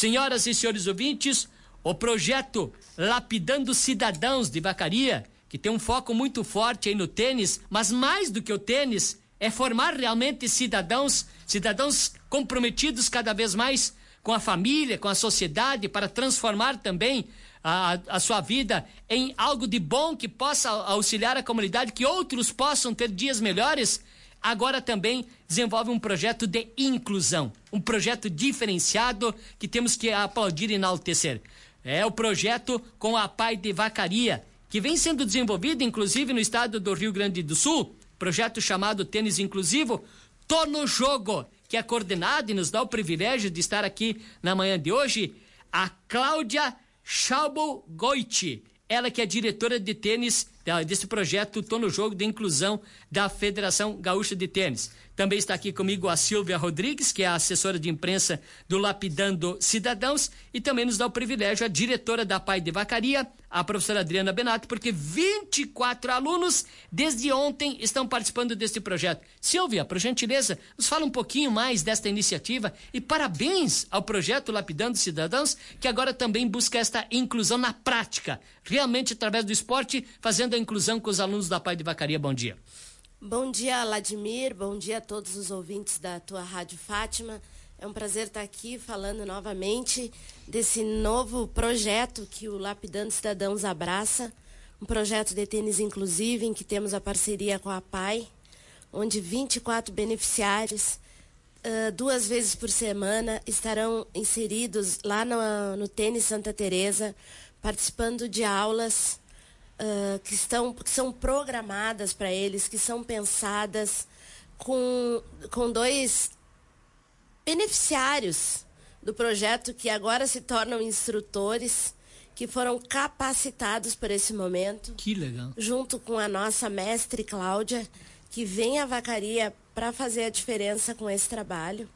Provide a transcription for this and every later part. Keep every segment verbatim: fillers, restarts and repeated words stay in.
Senhoras e senhores ouvintes, o projeto Lapidando Cidadãos de Vacaria, que tem um foco muito forte aí no tênis, mas mais do que o tênis, é formar realmente cidadãos, cidadãos comprometidos cada vez mais com a família, com a sociedade, para transformar também a, a sua vida em algo de bom que possa auxiliar a comunidade, que outros possam ter dias melhores. Agora também desenvolve um projeto de inclusão, um projeto diferenciado que temos que aplaudir e enaltecer. É o projeto com a Pai de Vacaria, que vem sendo desenvolvido inclusive no estado do Rio Grande do Sul, projeto chamado Tênis Inclusivo. Tô no jogo, que é coordenado e nos dá o privilégio de estar aqui na manhã de hoje, a Cláudia Schauble-Goiti, ela que é diretora de tênis desse projeto Tô no Jogo de Inclusão da Federação Gaúcha de Tênis. Também está aqui comigo a Silvia Rodrigues, que é a assessora de imprensa do Lapidando Cidadãos, e também nos dá o privilégio a diretora da Pai de Vacaria, a professora Adriana Benato, porque vinte e quatro alunos desde ontem estão participando deste projeto. Silvia, por gentileza, nos fala um pouquinho mais desta iniciativa e parabéns ao projeto Lapidando Cidadãos, que agora também busca esta inclusão na prática, realmente através do esporte, fazendo a inclusão com os alunos da Pai de Vacaria. Bom dia. Bom dia, Vladimir. Bom dia a todos os ouvintes da tua Rádio Fátima. É um prazer estar aqui falando novamente desse novo projeto que o Lapidando Cidadãos abraça, um projeto de tênis inclusivo em que temos a parceria com a Pai, onde vinte e quatro beneficiários, uh, duas vezes por semana, estarão inseridos lá no, no Tênis Santa Teresa, participando de aulas Uh, que, estão, que são programadas para eles, que são pensadas com, com dois beneficiários do projeto que agora se tornam instrutores, que foram capacitados por esse momento. Que legal. Junto com a nossa mestre Cláudia, que vem à Vacaria para fazer a diferença com esse trabalho.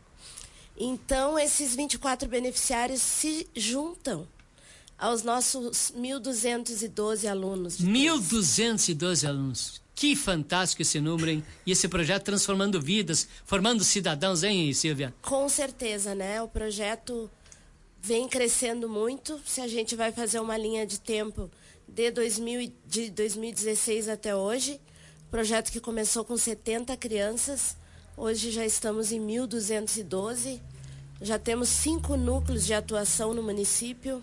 Então, esses vinte e quatro beneficiários se juntam aos nossos mil duzentos e doze alunos. mil duzentos e doze alunos. Que fantástico esse número, hein? E esse projeto transformando vidas, formando cidadãos, hein, Silvia? Com certeza, né? O projeto vem crescendo muito. Se a gente vai fazer uma linha de tempo de, dois mil, de dois mil e dezesseis até hoje, projeto que começou com setenta crianças, hoje já estamos em mil duzentos e doze, já temos cinco núcleos de atuação no município,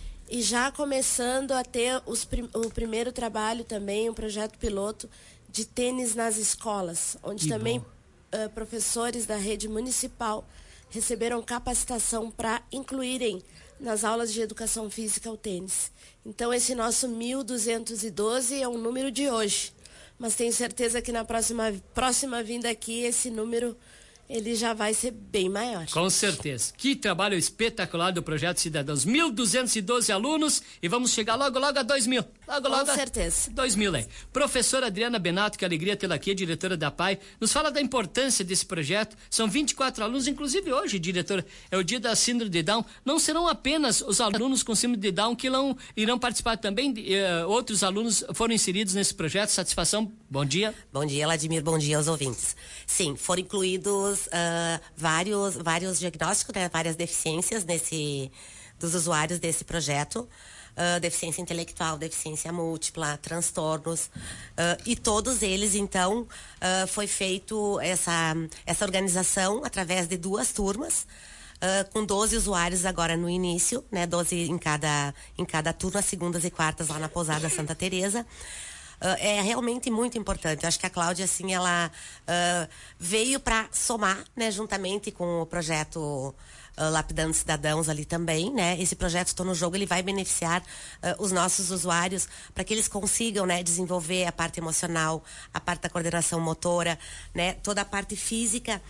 e já começando a ter os prim- o primeiro trabalho também, um projeto piloto de tênis nas escolas, onde Que também uh, professores da rede municipal receberam capacitação para incluírem nas aulas de educação física o tênis. Então, esse nosso mil duzentos e doze é um número de hoje, mas tenho certeza que na próxima, próxima vinda aqui, esse número ele já vai ser bem maior. Com certeza. Que trabalho espetacular do Projeto Cidadãos. mil duzentos e doze alunos e vamos chegar logo, logo a dois mil. Logo, logo Com certeza. dois mil, hein? Professora Adriana Benato, que alegria tê-la aqui, diretora da Pai, nos fala da importância desse projeto. São vinte e quatro alunos, inclusive hoje, diretora, é o dia da síndrome de Down. Não serão apenas os alunos com síndrome de Down que irão, irão participar também, uh, outros alunos foram inseridos nesse projeto. Satisfação, bom dia. Bom dia, Vladimir, bom dia aos ouvintes. Sim, foram incluídos Uh, vários, vários diagnósticos, né, várias deficiências nesse, dos usuários desse projeto, uh, deficiência intelectual, deficiência múltipla, transtornos, uh, e todos eles, então, uh, foi feito essa, essa organização através de duas turmas, uh, com doze usuários agora no início, né, doze em cada, em cada turma, segundas e quartas lá na Pousada Santa Teresa. Uh, é realmente muito importante. Eu acho que a Cláudia, assim, ela uh, veio para somar, né, juntamente com o projeto uh, Lapidando Cidadãos ali também, né? Esse projeto Tô no Jogo, ele vai beneficiar uh, os nossos usuários para que eles consigam, né, desenvolver a parte emocional, a parte da coordenação motora, né, toda a parte física,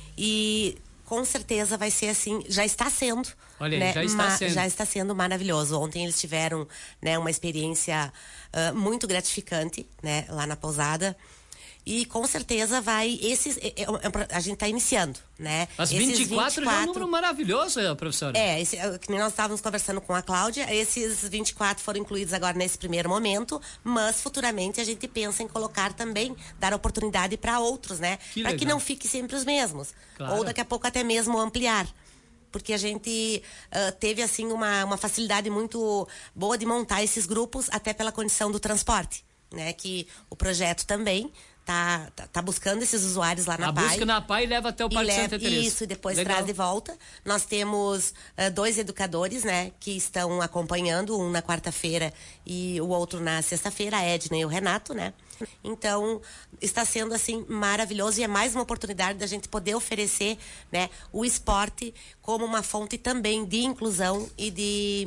e com certeza vai ser assim, já está sendo. Olha aí, né? já está Ma- sendo. Já está sendo maravilhoso. Ontem eles tiveram, né, uma experiência uh, muito gratificante, né, lá na pousada. E com certeza vai, esses, é, é, é, a gente está iniciando, né? As Esses vinte e quatro já é um número maravilhoso, professora. É, esse, que nem nós estávamos conversando com a Cláudia, esses vinte e quatro foram incluídos agora nesse primeiro momento, mas futuramente a gente pensa em colocar também, dar oportunidade para outros, né? Para que não fique sempre os mesmos. Claro. Ou daqui a pouco até mesmo ampliar. porque a gente uh, teve assim uma, uma facilidade muito boa de montar esses grupos, até pela condição do transporte, né? Que o projeto também tá, tá, tá buscando esses usuários lá na A P A I. busca na P A I leva até o Parque leva, Santa Teresa. Isso, e depois Legal. traz de volta. Nós temos uh, dois educadores, né, que estão acompanhando, um na quarta-feira e o outro na sexta-feira, a Edna e o Renato, né? Então, está sendo, assim, maravilhoso e é mais uma oportunidade da gente poder oferecer, né, o esporte como uma fonte também de inclusão e de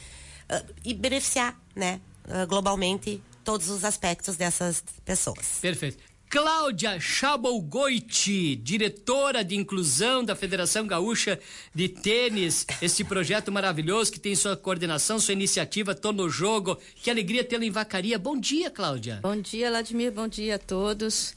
uh, e beneficiar, né, uh, globalmente todos os aspectos dessas pessoas. Perfeito. Cláudia Chabolgoiti, diretora de inclusão da Federação Gaúcha de Tênis, esse projeto maravilhoso que tem sua coordenação, sua iniciativa, Tô no Jogo. Que alegria tê-la em Vacaria. Bom dia, Cláudia. Bom dia, Vladimir, bom dia a todos.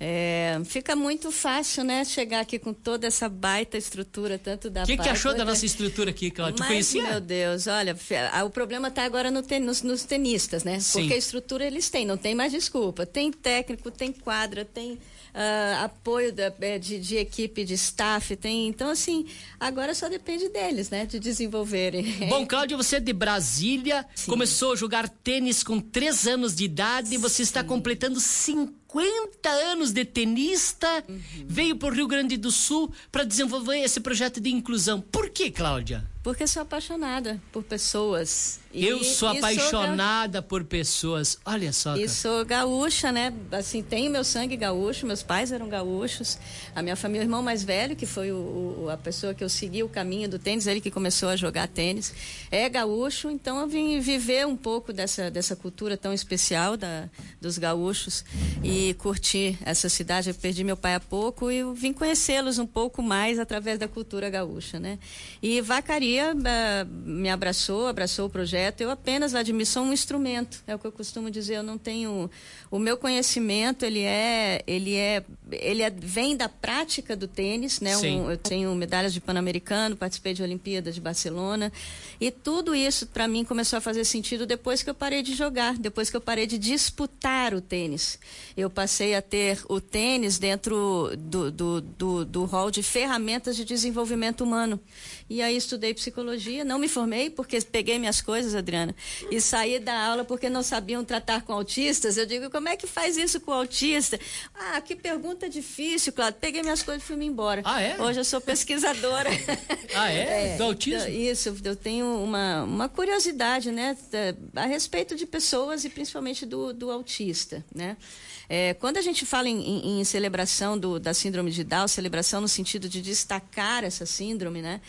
É, fica muito fácil, né, chegar aqui com toda essa baita estrutura, tanto da... O que, que achou da da... nossa estrutura aqui, Cláudia? Tu Mas, conhecia? meu Deus, olha, o problema está agora no ten, nos, nos tenistas, né? Sim. Porque a estrutura eles têm, não tem mais desculpa. Tem técnico, tem quadra, tem uh, apoio da, de, de equipe, de staff, tem... Então, assim, agora só depende deles, né, de desenvolverem. Bom, Cláudia, você é de Brasília, Sim. Começou a jogar tênis com três anos de idade, você está completando cinquenta anos de tenista, uhum. Veio para o Rio Grande do Sul para desenvolver esse projeto de inclusão. Por que, Cláudia? Porque sou apaixonada por pessoas. E, Eu sou e apaixonada sou por pessoas. Olha só, cara. E sou gaúcha, né? Assim, tenho meu sangue gaúcho, meus pais eram gaúchos. A minha família, o irmão mais velho, que foi o, o, a pessoa que eu segui o caminho do tênis, ele que começou a jogar tênis, é gaúcho. Então eu vim viver um pouco dessa, dessa cultura tão especial da, dos gaúchos e curtir essa cidade. Eu perdi meu pai há pouco e eu vim conhecê-los um pouco mais através da cultura gaúcha, né? E Vacaria uh, me abraçou, abraçou o projeto. Eu apenas, Vladimir, sou um instrumento, é o que eu costumo dizer. Eu não tenho... O meu conhecimento, ele é... Ele é, ele é vem da prática do tênis, né? Um, eu tenho medalhas de Pan-Americano, participei de Olimpíada de Barcelona. E tudo isso, para mim, começou a fazer sentido depois que eu parei de jogar, depois que eu parei de disputar o tênis. Eu passei a ter o tênis dentro do, do, do, do hall de ferramentas de desenvolvimento humano. E aí estudei psicologia, não me formei porque peguei minhas coisas, Adriana, e saí da aula porque não sabiam tratar com autistas. Eu digo, como é que faz isso com autista? Ah, que pergunta difícil, Cláudio. Peguei minhas coisas e fui me embora. Ah, é? Hoje eu sou pesquisadora. Ah, é? Do autismo? Isso, eu tenho uma, uma curiosidade, né, a respeito de pessoas e principalmente do, do autista, né? É, quando a gente fala em, em, em celebração do, da síndrome de Down, celebração no sentido de destacar essa síndrome, né?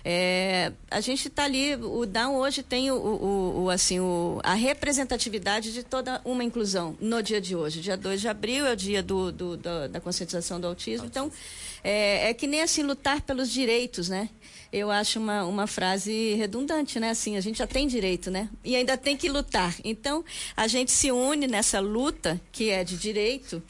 É, a gente está ali, o Down hoje tem o, o, o, assim, o, a representatividade de toda uma inclusão no dia de hoje. Dia dois de abril é o dia do, do, do, da conscientização do autismo. Então, é, é que nem assim, lutar pelos direitos, né? Eu acho uma, uma frase redundante, né? Assim, a gente já tem direito, né? E ainda tem que lutar. Então, a gente se une nessa luta, que é de direito,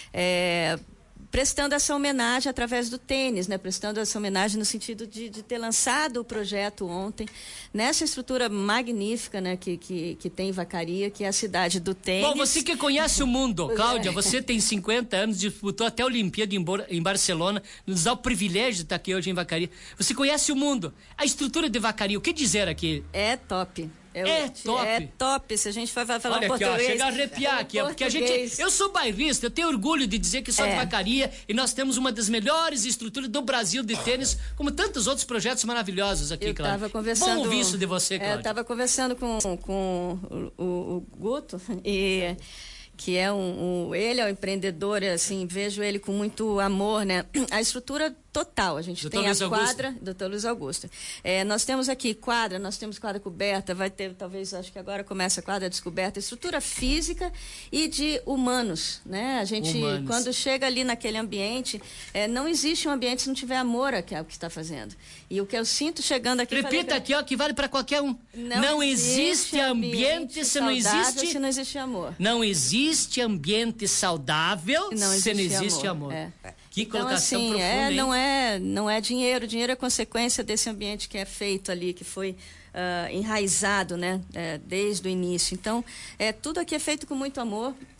é, prestando essa homenagem através do tênis, né? Prestando essa homenagem no sentido de, de ter lançado o projeto ontem, nessa estrutura magnífica, né? Que, que, que tem em Vacaria, que é a cidade do tênis. Bom, você que conhece o mundo, Cláudia, é. Você tem cinquenta anos, disputou até a Olimpíada em, em Barcelona, nos dá o privilégio de estar aqui hoje em Vacaria. Você conhece o mundo, a estrutura de Vacaria, o que dizer aqui? É top. Eu, é top. É top. Se a gente for falar Olha português... Olha aqui, ó, chega a arrepiar aqui, ó, porque a gente... Eu sou bairrista, eu tenho orgulho de dizer que sou é. de Vacaria e nós temos uma das melhores estruturas do Brasil de tênis, como tantos outros projetos maravilhosos aqui, eu Cláudia. Tava conversando, Bom ouvir isso de você, Cláudia. É, eu estava conversando com, com o, o, o Guto e... que é um, um... Ele é um empreendedor, assim, vejo ele com muito amor, né? A estrutura total, a gente doutor tem Luiz a quadra, Augusto. doutor Luiz Augusto. É, nós temos aqui quadra, nós temos quadra coberta, vai ter, talvez, acho que agora começa a quadra descoberta, estrutura física e de humanos, né? A gente, humanos. Quando chega ali naquele ambiente, é, não existe um ambiente se não tiver amor ao que está fazendo. E o que eu sinto chegando aqui... Repita falei, aqui, ó, que vale para qualquer um. Não, não existe ambiente, ambiente se não existe... se não existe amor. Não existe ambiente saudável não se não existe amor. amor. É. Que então, colocação assim, profunda, é, hein? não é, não é dinheiro. Dinheiro é consequência desse ambiente que é feito ali, que foi uh, enraizado, né, é, desde o início. Então, é, tudo aqui é feito com muito amor.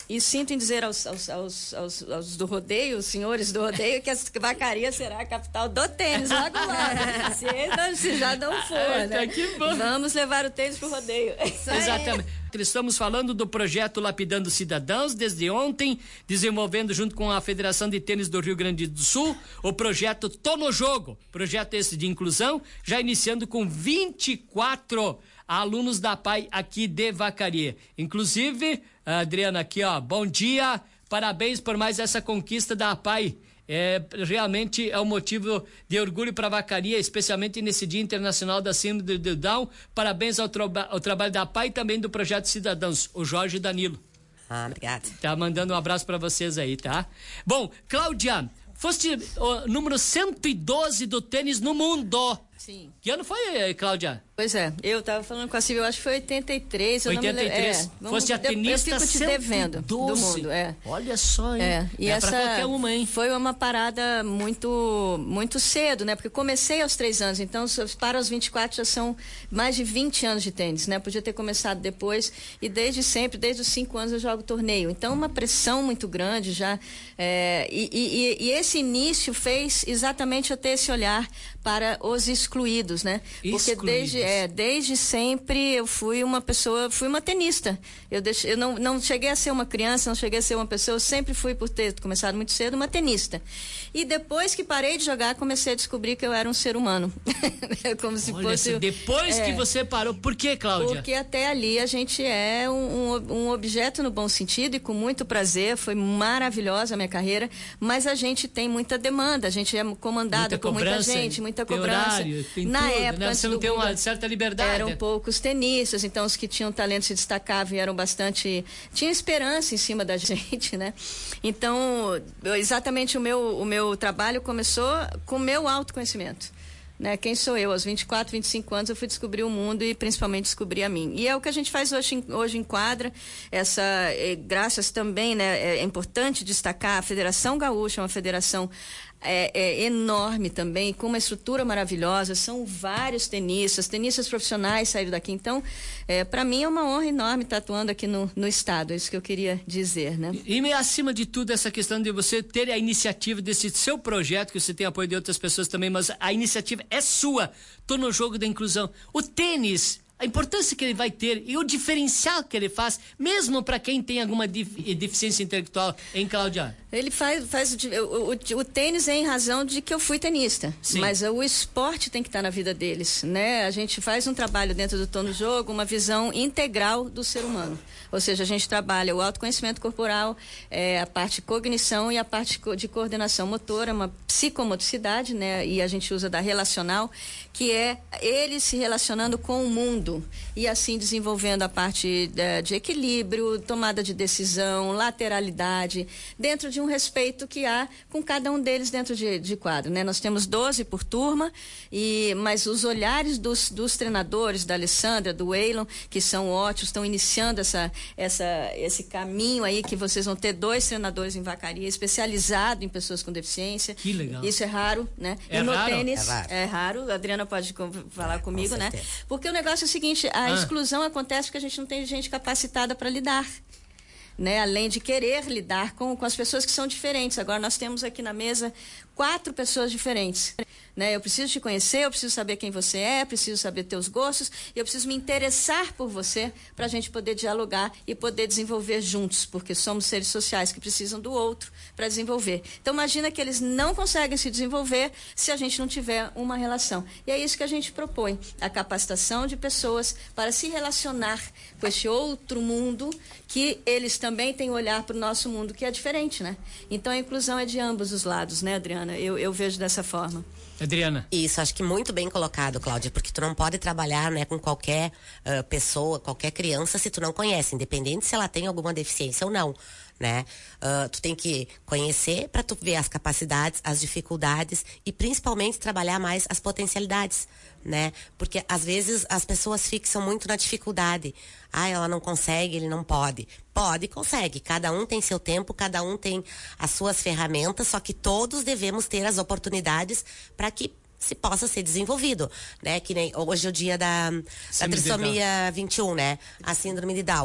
E sinto em dizer aos, aos, aos, aos, aos do rodeio, os senhores do rodeio, que a Vacaria será a capital do tênis logo logo. se, não, se já não for, né? Que bom. Vamos levar o tênis pro rodeio. Exatamente. Estamos falando do projeto Lapidando Cidadãos desde ontem, desenvolvendo junto com a Federação de Tênis do Rio Grande do Sul o projeto Tô no Jogo, projeto esse de inclusão, já iniciando com vinte e quatro alunos da P A I aqui de Vacaria. Inclusive, Adriana, aqui ó, bom dia, parabéns por mais essa conquista da P A I. É, realmente é um motivo de orgulho para a Vacaria, especialmente nesse Dia Internacional da Síndrome do Down. Parabéns ao, troba, ao trabalho da P A I e também do Projeto Cidadãos, o Jorge Danilo. Ah, obrigado. Tá mandando um abraço para vocês aí, tá? Bom, Cláudia, foste o número cento e doze do tênis no mundo. Sim. Que ano foi, Cláudia? Pois é, eu tava falando com a Silvia, eu acho que foi oitenta e três. oitenta e três. É, vamos, foste a tenista eu fico te devendo cento e doze. do mundo, é. Olha só, hein? É, e é essa pra qualquer uma, hein? Foi uma parada muito, muito cedo, né? Porque comecei aos três anos, então para os vinte e quatro já são mais de vinte anos de tênis, né? Podia ter começado depois e desde sempre, desde os cinco anos eu jogo torneio. Então uma pressão muito grande já. É, e, e, e esse início fez exatamente eu ter esse olhar para os excluídos, né? Porque excluídos. desde, é, desde sempre eu fui uma pessoa, fui uma tenista. Eu, deixei, eu não, não cheguei a ser uma criança, não cheguei a ser uma pessoa, eu sempre fui, por ter começado muito cedo, uma tenista. E depois que parei de jogar, comecei a descobrir que eu era um ser humano. Como se Olha, fosse... Depois é, que você parou, por que, Cláudia? Porque até ali a gente é um, um, um objeto no bom sentido e com muito prazer, foi maravilhosa a minha carreira, mas a gente tem muita demanda, a gente é comandado muita por muita gente, muita tem cobrança. Horário, tem Na tudo, época, né? Você não tem Guga, uma certa liberdade. Eram poucos tenistas, então os que tinham talento se destacavam e eram bastante... Tinha esperança em cima da gente, né? Então, eu, exatamente o meu, o meu trabalho começou com o meu autoconhecimento. Né? Quem sou eu? Aos vinte e quatro, vinte e cinco anos eu fui descobrir o mundo e principalmente descobrir a mim. E é o que a gente faz hoje, hoje em quadra. Essa, eh, graças também, né? É importante destacar a Federação Gaúcha, uma federação É, é enorme também, com uma estrutura maravilhosa, são vários tenistas, tenistas profissionais saíram daqui, então, é, para mim é uma honra enorme estar atuando aqui no, no estado, é isso que eu queria dizer, né? E, e acima de tudo, essa questão de você ter a iniciativa desse seu projeto, que você tem apoio de outras pessoas também, mas a iniciativa é sua. Tô no jogo da inclusão. O tênis, a importância que ele vai ter e o diferencial que ele faz, mesmo para quem tem alguma deficiência intelectual, hein, Cláudia? Ele faz, faz o, o, o tênis é em razão de que eu fui tenista. Sim. Mas o esporte tem que estar na vida deles, né? A gente faz um trabalho dentro do Tô no Jogo, uma visão integral do ser humano. Ou seja, a gente trabalha o autoconhecimento corporal, é, a parte de cognição e a parte de coordenação motora, uma psicomotricidade, né? E a gente usa da relacional, que é ele se relacionando com o mundo e assim desenvolvendo a parte de, de equilíbrio, tomada de decisão, lateralidade, dentro de um respeito que há com cada um deles dentro de, de quadro, né? Nós temos doze por turma, e, mas os olhares dos, dos treinadores, da Alessandra, do Waylon, que são ótimos, estão iniciando essa, essa, esse caminho aí que vocês vão ter dois treinadores em Vacaria, especializado em pessoas com deficiência. Que legal. Isso é raro, né? É e no raro? tênis é raro. é raro, a Adriana pode falar é, comigo, com né? Porque o negócio é o seguinte, a Ah. exclusão acontece porque a gente não tem gente capacitada para lidar. Né? Além de querer lidar com, com as pessoas que são diferentes. Agora nós temos aqui na mesa quatro pessoas diferentes. Né? Eu preciso te conhecer, eu preciso saber quem você é, preciso saber teus gostos, e eu preciso me interessar por você para a gente poder dialogar e poder desenvolver juntos, porque somos seres sociais que precisam do outro para desenvolver. Então imagina que eles não conseguem se desenvolver se a gente não tiver uma relação. E é isso que a gente propõe, a capacitação de pessoas para se relacionar com esse outro mundo, que eles também têm olhar para o nosso mundo, que é diferente, né? Então a inclusão é de ambos os lados, né, Adriana? Eu, eu vejo dessa forma. Adriana. Isso, acho que muito bem colocado, Cláudia, porque tu não pode trabalhar, né, com qualquer uh, pessoa, qualquer criança, se tu não conhece, independente se ela tem alguma deficiência ou não, né? Uh, tu tem que conhecer para tu ver as capacidades, as dificuldades e principalmente trabalhar mais as potencialidades, né? Porque às vezes as pessoas fixam muito na dificuldade. Ah, ela não consegue, ele não pode. Pode, consegue. Cada um tem seu tempo, cada um tem as suas ferramentas, só que todos devemos ter as oportunidades para que se possa ser desenvolvido, né? Que nem hoje é o dia da, da trissomia vinte e um, né? A síndrome de Down.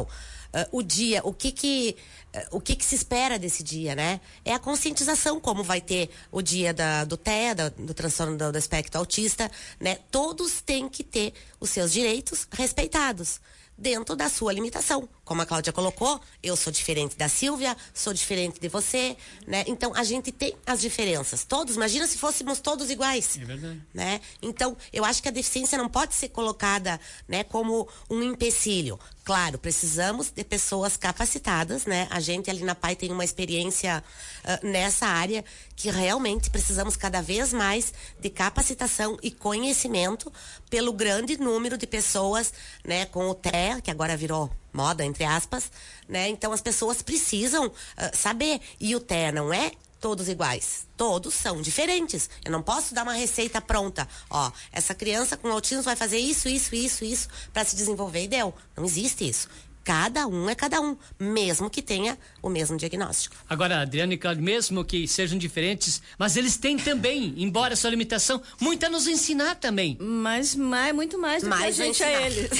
o dia, o que que o que que se espera desse dia, né? É a conscientização, como vai ter o dia da, do T E A, da, do transtorno do, do espectro autista, né? Todos têm que ter os seus direitos respeitados dentro da sua limitação. Como a Cláudia colocou, eu sou diferente da Silvia, sou diferente de você, né? Então, a gente tem as diferenças. Todos, imagina se fôssemos todos iguais. É verdade. Né? Então, eu acho que a deficiência não pode ser colocada, né, como um empecilho. Claro, precisamos de pessoas capacitadas, né? A gente ali na P A I tem uma experiência uh, nessa área que realmente precisamos cada vez mais de capacitação e conhecimento pelo grande número de pessoas, né, com o T E A, que agora virou moda, entre aspas, né? Então as pessoas precisam uh, saber. E o T E A não é todos iguais. Todos são diferentes. Eu não posso dar uma receita pronta. Ó, essa criança com autismo vai fazer isso, isso, isso, isso para se desenvolver e deu. Não existe isso. Cada um é cada um, mesmo que tenha o mesmo diagnóstico. Agora, Adriana e Cláudio, mesmo que sejam diferentes, mas eles têm também, embora a sua limitação, muito a nos ensinar também. Mas mais, muito mais do mais que a gente a eles.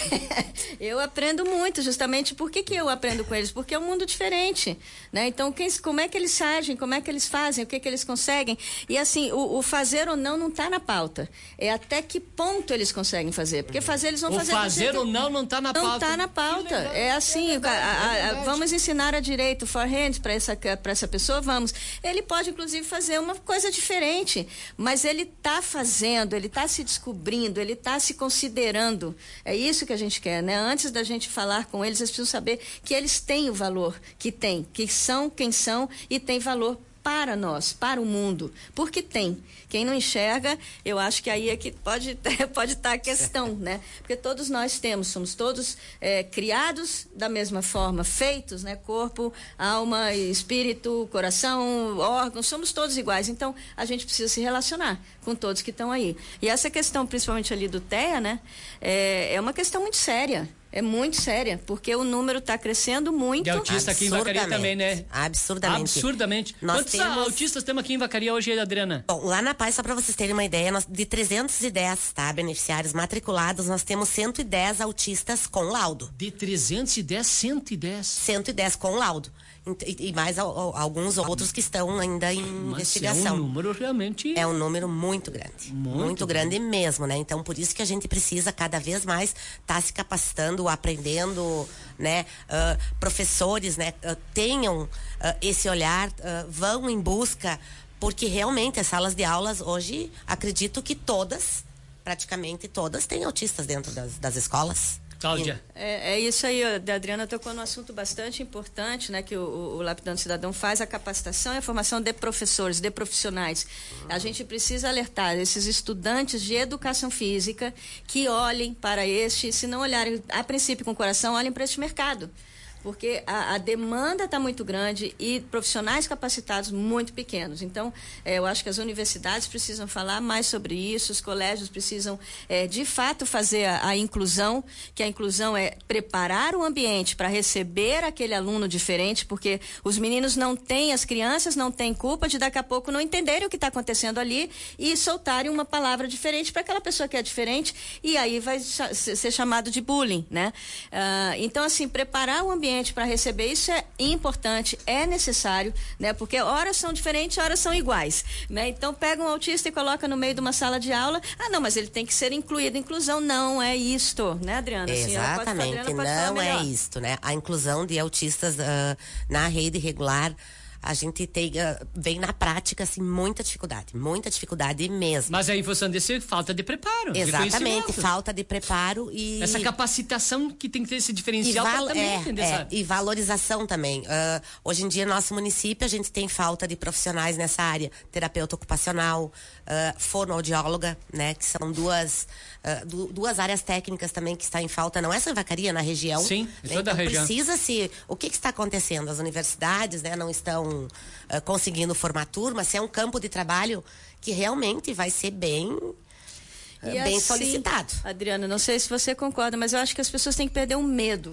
Eu aprendo muito, justamente. Por que que eu aprendo com eles? Porque é um mundo diferente, né? Então, quem, como é que eles agem, como é que eles fazem, o que que eles conseguem? E assim, o, o fazer ou não não está na pauta. É até que ponto eles conseguem fazer. Porque fazer eles vão o fazer... O fazer ou não não está na pauta. Não está na pauta. É assim, é verdade, a, a, é vamos ensinar a direito, forehand, para essa, para essa pessoa, vamos. Ele pode, inclusive, fazer uma coisa diferente, mas ele está fazendo, ele está se descobrindo, ele está se considerando. É isso que a gente quer, né? Antes da gente falar com eles, eles precisam saber que eles têm o valor que têm, que são quem são e têm valor para nós, para o mundo, porque tem. Quem não enxerga, eu acho que aí é que pode pode estar a questão, né? Porque todos nós temos, somos todos é, criados da mesma forma, feitos, né? Corpo, alma, espírito, coração, órgãos, somos todos iguais. Então, a gente precisa se relacionar com todos que estão aí. E essa questão, principalmente ali do T E A, né? É, é uma questão muito séria. É muito séria, porque o número está crescendo muito. De autista aqui em Vacaria também, né? Absurdamente. Absurdamente. Nós Quantos temos... autistas temos aqui em Vacaria hoje, Adriana? Bom, lá na P A I, só para vocês terem uma ideia, nós, de trezentos e dez, tá, beneficiários matriculados, nós temos cento e dez autistas com laudo. De trezentos e dez, cento e dez. cento e dez com laudo. E, e mais a, a, alguns outros que estão ainda em Mas investigação. É um número realmente... É um número muito grande. Muito, muito grande mesmo, né? Então, por isso que a gente precisa cada vez mais estar tá se capacitando, aprendendo, né? Uh, professores, né? Uh, tenham uh, esse olhar, uh, vão em busca, porque realmente as salas de aulas hoje, acredito que todas, praticamente todas, têm autistas dentro das, das escolas. Cláudia. É, é isso aí, a Adriana tocou num assunto bastante importante, né, que o, o, o Lapidando Cidadão faz, a capacitação e a formação de professores, de profissionais. A gente precisa alertar esses estudantes de educação física que olhem para este, se não olharem a princípio com o coração, olhem para este mercado. Porque a, a demanda está muito grande e profissionais capacitados muito pequenos. Então, é, eu acho que as universidades precisam falar mais sobre isso, os colégios precisam, é, de fato, fazer a, a inclusão, que a inclusão é preparar o ambiente para receber aquele aluno diferente, porque os meninos não têm, as crianças não têm culpa de daqui a pouco não entenderem o que está acontecendo ali e soltarem uma palavra diferente para aquela pessoa que é diferente, e aí vai ser chamado de bullying, né? Ah, então, assim, preparar o ambiente para receber isso é importante, é necessário, né? Porque horas são diferentes, horas são iguais, né? Então pega um autista e coloca no meio de uma sala de aula, ah não, mas ele tem que ser incluído, inclusão não é isto, né, Adriana? Assim, exatamente, pode, Adriana, não é isto, né? A inclusão de autistas uh, na rede regular, a gente tem, uh, vem na prática, assim, muita dificuldade, muita dificuldade mesmo. Mas aí, em função desse, falta de preparo. Exatamente, de falta de preparo e... Essa capacitação que tem que ter esse diferencial val- também é, entender, é, sabe? E valorização também. Uh, hoje em dia, no nosso município, a gente tem falta de profissionais nessa área. Terapeuta ocupacional, uh, fonoaudióloga, né? Que são duas... Uh, du- duas áreas técnicas também que está em falta, não é só em Vacaria, na região. Sim, em toda então, a região. Precisa-se... O que, que está acontecendo? As universidades, né, não estão uh, conseguindo formar turma, se é um campo de trabalho que realmente vai ser bem... E bem assim, solicitado. Adriana, não sei se você concorda, mas eu acho que as pessoas têm que perder o medo.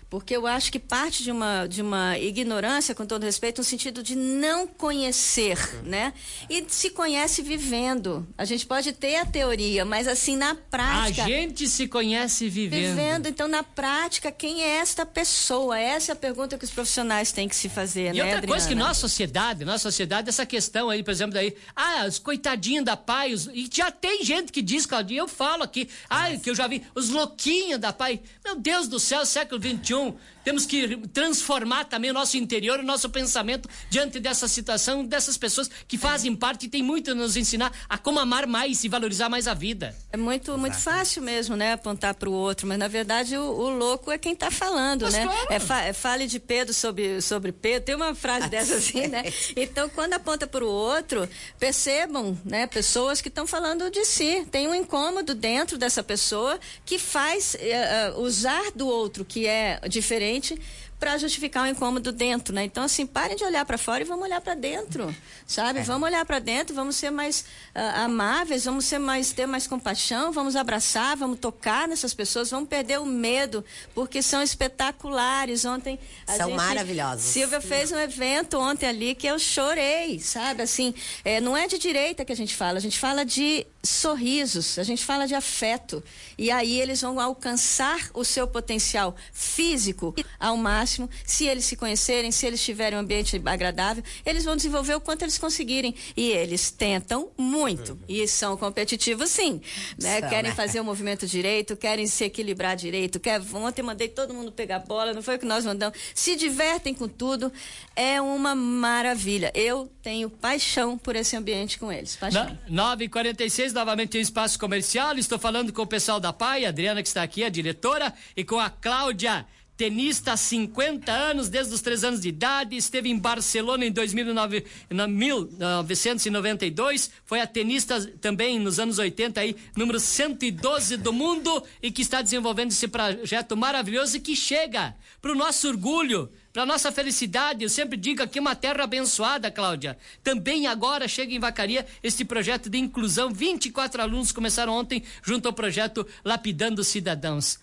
porque eu acho que parte de uma, de uma ignorância, com todo respeito, no sentido de não conhecer, né? E se conhece vivendo. A gente pode ter a teoria, mas assim, na prática... A gente se conhece vivendo. Vivendo, então na prática, quem é esta pessoa? Essa é a pergunta que os profissionais têm que se fazer, e né, outra Adriana? coisa que nossa sociedade, nossa sociedade, essa questão aí, por exemplo, daí, ah, os coitadinhos da Pai, os, e já tem gente que diz, Claudinha, eu falo aqui, ah, que eu já vi, os louquinhos da Pai, meu Deus do céu, século vinte e um, temos que transformar também o nosso interior, o nosso pensamento diante dessa situação, dessas pessoas que fazem parte e tem muito a nos ensinar a como amar mais e valorizar mais a vida. É muito, muito fácil mesmo, né, apontar para o outro, mas na verdade o, o louco é quem está falando, mas né? Claro. É, fa, é fale de Pedro sobre, sobre Pedro, tem uma frase dessa assim, né? Então, quando aponta para o outro, percebam, né, pessoas que estão falando de si, tem um incômodo dentro dessa pessoa que faz uh, usar do outro que é diferente para justificar o incômodo dentro, né? Então, assim, parem de olhar para fora e vamos olhar para dentro, sabe? É. Vamos olhar para dentro, vamos ser mais uh, amáveis, vamos ser mais, ter mais compaixão, vamos abraçar, vamos tocar nessas pessoas, vamos perder o medo, porque são espetaculares. Ontem a são gente, maravilhosos. Silvia fez um evento ontem ali que eu chorei, sabe? Assim, é, não é de direita que a gente fala, a gente fala de sorrisos, a gente fala de afeto, e aí eles vão alcançar o seu potencial físico ao máximo. Se eles se conhecerem, se eles tiverem um ambiente agradável, eles vão desenvolver o quanto eles conseguirem. E eles tentam muito. Uhum. E são competitivos, sim. Né? São, querem né? fazer o movimento direito, querem se equilibrar direito. Quer... Ontem mandei todo mundo pegar bola, não foi o que nós mandamos. Se divertem com tudo. É uma maravilha. Eu tenho paixão por esse ambiente com eles. Paixão. nove e quarenta e seis, novamente em espaço comercial. Estou falando com o pessoal da Pai, a Adriana, que está aqui, a diretora, e com a Cláudia, tenista há cinquenta anos, desde os três anos de idade, esteve em Barcelona em dois mil e nove, mil novecentos e noventa e dois, foi a tenista também nos anos oitenta aí, número cento e doze do mundo, e que está desenvolvendo esse projeto maravilhoso e que chega para o nosso orgulho, para nossa felicidade. Eu sempre digo aqui, uma terra abençoada, Cláudia. Também agora chega em Vacaria este projeto de inclusão. vinte e quatro alunos começaram ontem junto ao projeto Lapidando Cidadãos.